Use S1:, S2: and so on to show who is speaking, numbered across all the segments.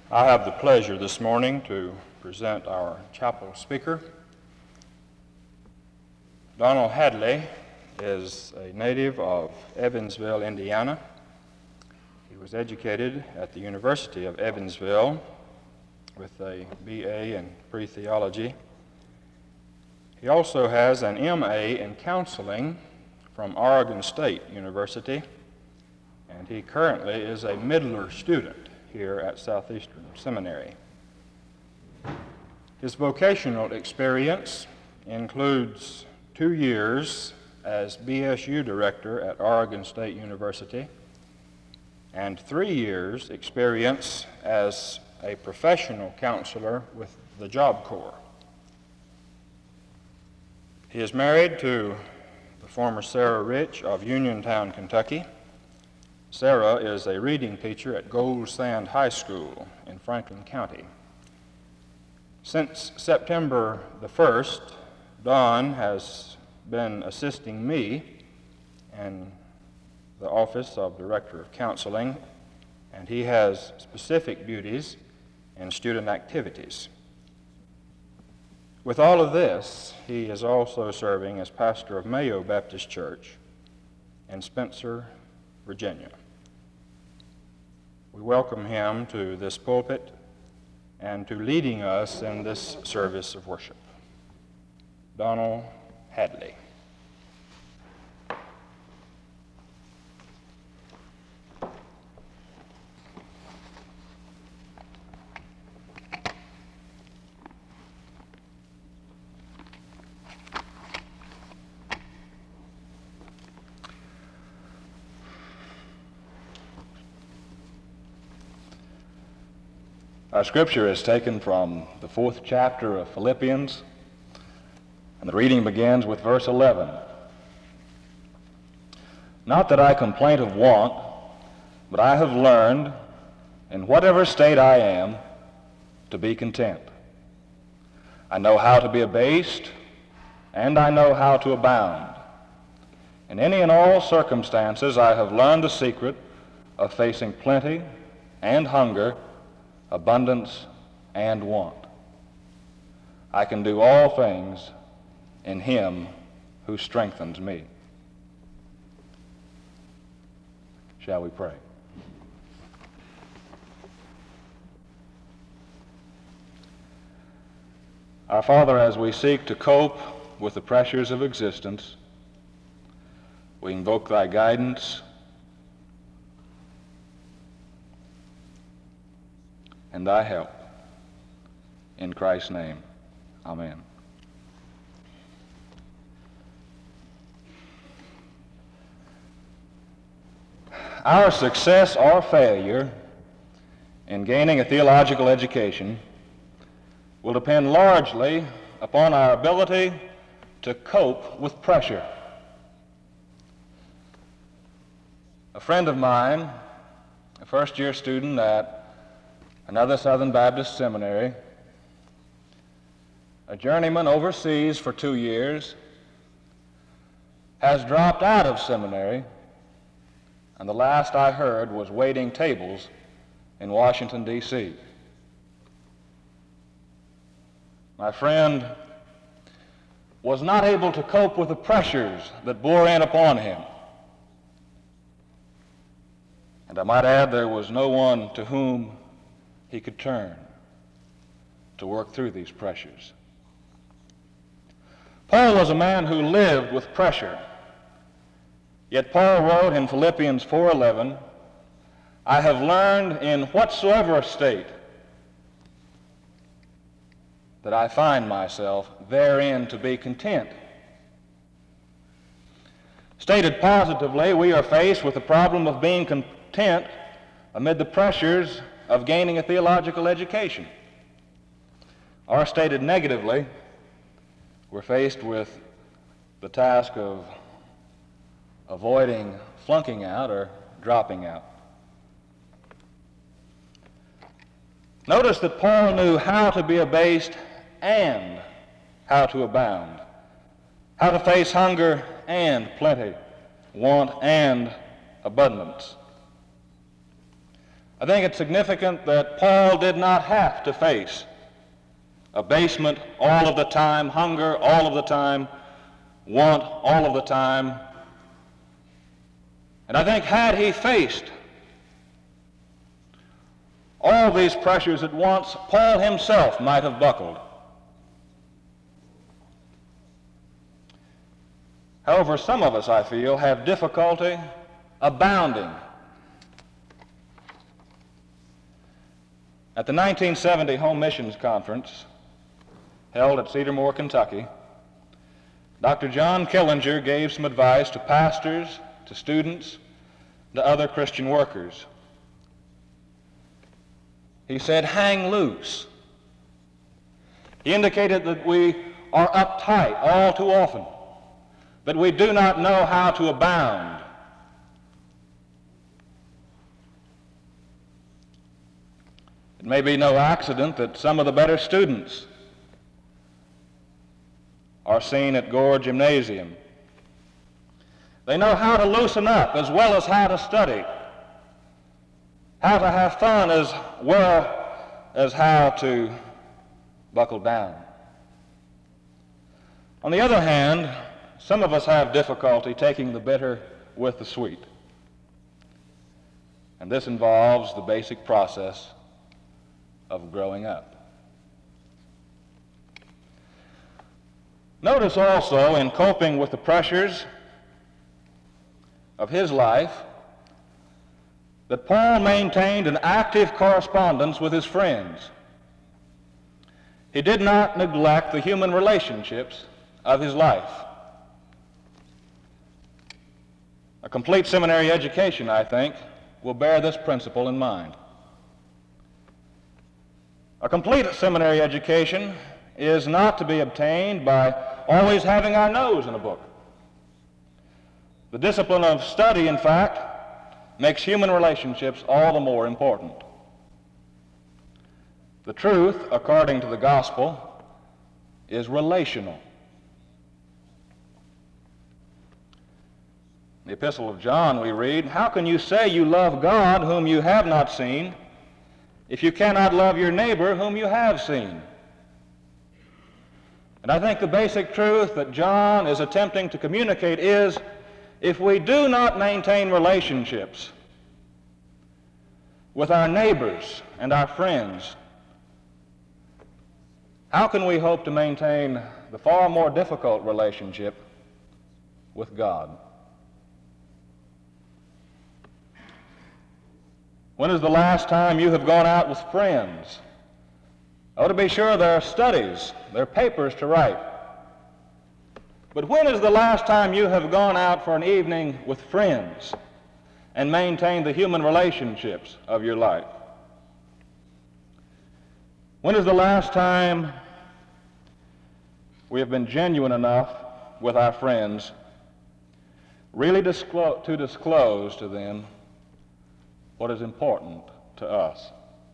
S1: I have the pleasure this morning to present our chapel speaker. Donald Hadley is a native of Evansville, Indiana. He was educated at the University of Evansville with a B.A. in pre-theology. He also has an M.A. in counseling from Oregon State University, and he currently is a Midler student here at Southeastern Seminary. His vocational experience includes 2 years as BSU director at Oregon State University and 3 years experience as a professional counselor with the Job Corps. He is married to the former Sarah Rich of Uniontown, Kentucky. Sarah is a reading teacher at Gold Sand High School in Franklin County. Since September the 1st, Don has been assisting me in the office of Director of Counseling, and he has specific duties in student activities. With all of this, he is also serving as pastor of Mayo Baptist Church in Spencer, Virginia. We welcome him to this pulpit and to leading us in this service of worship. Donald Hadley.
S2: Our scripture is taken from the 4th chapter of Philippians, and the reading begins with verse 11. Not that I complain of want, but I have learned, in whatever state I am, to be content. I know how to be abased, and I know how to abound. In any and all circumstances I have learned the secret of facing plenty and hunger, abundance and want. I can do all things in him who strengthens me. Shall we pray? Our Father, as we seek to cope with the pressures of existence, we invoke thy guidance and thy help. In Christ's name, amen. Our success or failure in gaining a theological education will depend largely upon our ability to cope with pressure. A friend of mine, a first-year student at another Southern Baptist seminary, a journeyman overseas for 2 years, has dropped out of seminary, and the last I heard was waiting tables in Washington, D.C. My friend was not able to cope with the pressures that bore in upon him. And I might add, there was no one to whom he could turn to work through these pressures. Paul was a man who lived with pressure. Yet Paul wrote in Philippians 4:11, I have learned in whatsoever state that I find myself therein to be content. Stated positively, we are faced with the problem of being content amid the pressures of gaining a theological education. Or stated negatively, we're faced with the task of avoiding flunking out or dropping out. Notice that Paul knew how to be abased and how to abound, how to face hunger and plenty, want and abundance. I think it's significant that Paul did not have to face abasement all of the time, hunger all of the time, want all of the time. And I think had he faced all these pressures at once, Paul himself might have buckled. However, some of us, I feel, have difficulty abounding. At the 1970 Home Missions Conference, held at Cedar Moore, Kentucky, Dr. John Killinger gave some advice to pastors, to students, to other Christian workers. He said, hang loose. He indicated that we are uptight all too often, that we do not know how to abound. It may be no accident that some of the better students are seen at Gore Gymnasium. They know how to loosen up as well as how to study, how to have fun as well as how to buckle down. On the other hand, some of us have difficulty taking the bitter with the sweet. And this involves the basic process of growing up. Notice also, in coping with the pressures of his life, that Paul maintained an active correspondence with his friends. He did not neglect the human relationships of his life. A complete seminary education, I think, will bear this principle in mind. A complete seminary education is not to be obtained by always having our nose in a book. The discipline of study, in fact, makes human relationships all the more important. The truth, according to the gospel, is relational. In the Epistle of John we read, how can you say you love God whom you have not seen, if you cannot love your neighbor whom you have seen? And I think the basic truth that John is attempting to communicate is, if we do not maintain relationships with our neighbors and our friends, how can we hope to maintain the far more difficult relationship with God? When is the last time you have gone out with friends? Oh, to be sure, there are studies, there are papers to write. But when is the last time you have gone out for an evening with friends and maintained the human relationships of your life? When is the last time we have been genuine enough with our friends really to disclose to them what is important to us?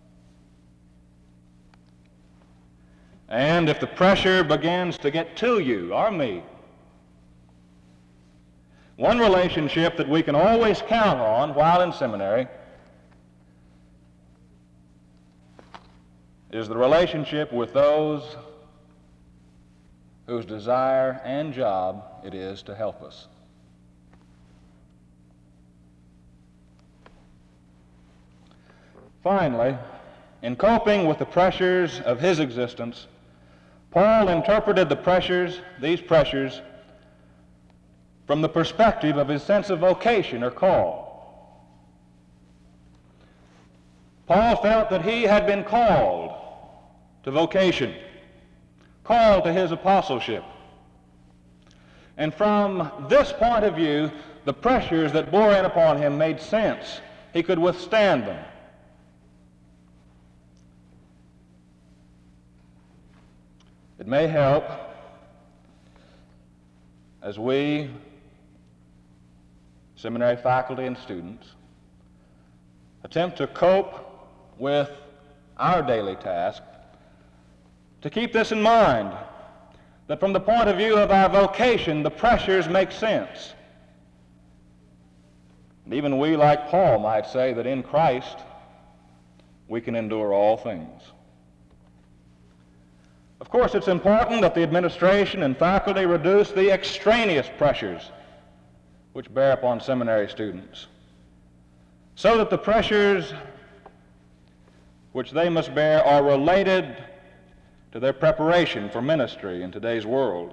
S2: And if the pressure begins to get to you or me, one relationship that we can always count on while in seminary is the relationship with those whose desire and job it is to help us. Finally, in coping with the pressures of his existence, Paul interpreted these pressures, from the perspective of his sense of vocation or call. Paul felt that he had been called to vocation, called to his apostleship. And from this point of view, the pressures that bore in upon him made sense. He could withstand them. It may help as we, seminary faculty and students, attempt to cope with our daily task, to keep this in mind, that from the point of view of our vocation, the pressures make sense. And even we, like Paul, might say that in Christ, we can endure all things. Of course, it's important that the administration and faculty reduce the extraneous pressures which bear upon seminary students, so that the pressures which they must bear are related to their preparation for ministry in today's world.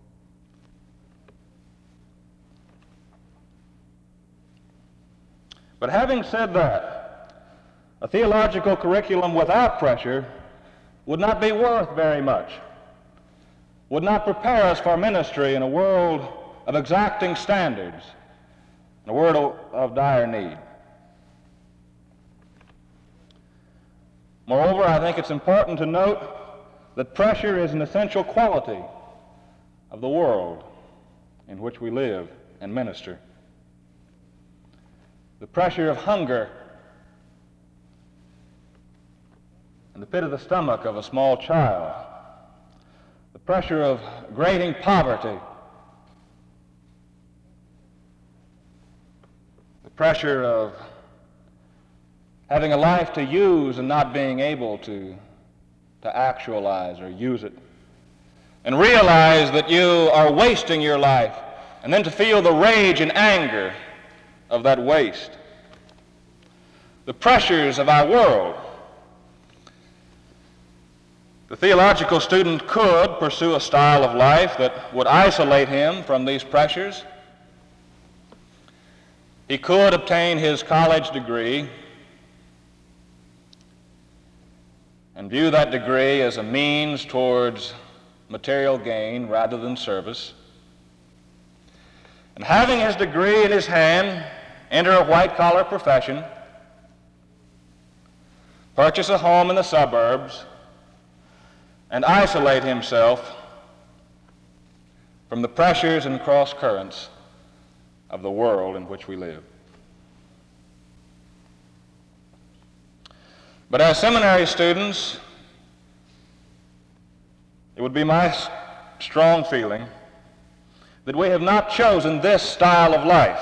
S2: But having said that, a theological curriculum without pressure would not be worth very much, would not prepare us for ministry in a world of exacting standards, in a world of dire need. Moreover, I think it's important to note that pressure is an essential quality of the world in which we live and minister. The pressure of hunger in the pit of the stomach of a small child, the pressure of grating poverty, the pressure of having a life to use and not being able to actualize or use it, and realize that you are wasting your life, and then to feel the rage and anger of that waste. The pressures of our world. The theological student could pursue a style of life that would isolate him from these pressures. He could obtain his college degree and view that degree as a means towards material gain rather than service. And having his degree in his hand, enter a white-collar profession, purchase a home in the suburbs, and isolate himself from the pressures and cross-currents of the world in which we live. But as seminary students, it would be my strong feeling that we have not chosen this style of life.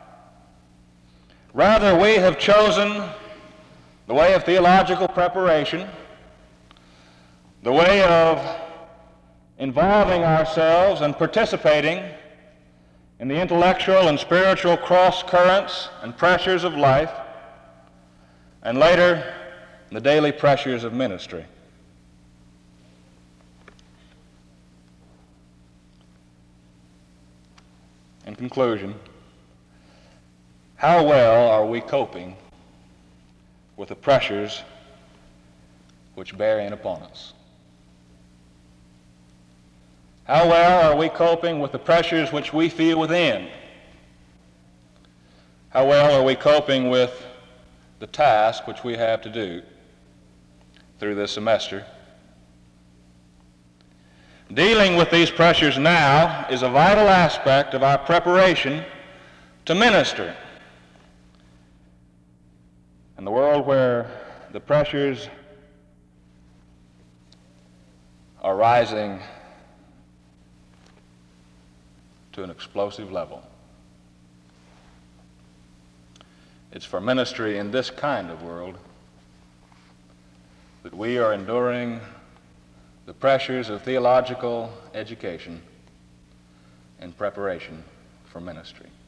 S2: Rather, we have chosen the way of theological preparation, the way of involving ourselves and participating in the intellectual and spiritual cross-currents and pressures of life, and later, the daily pressures of ministry. In conclusion, how well are we coping with the pressures which bear in upon us? How well are we coping with the pressures which we feel within? How well are we coping with the task which we have to do through this semester? Dealing with these pressures now is a vital aspect of our preparation to minister. In the world where the pressures are rising to an explosive level, it's for ministry in this kind of world that we are enduring the pressures of theological education in preparation for ministry.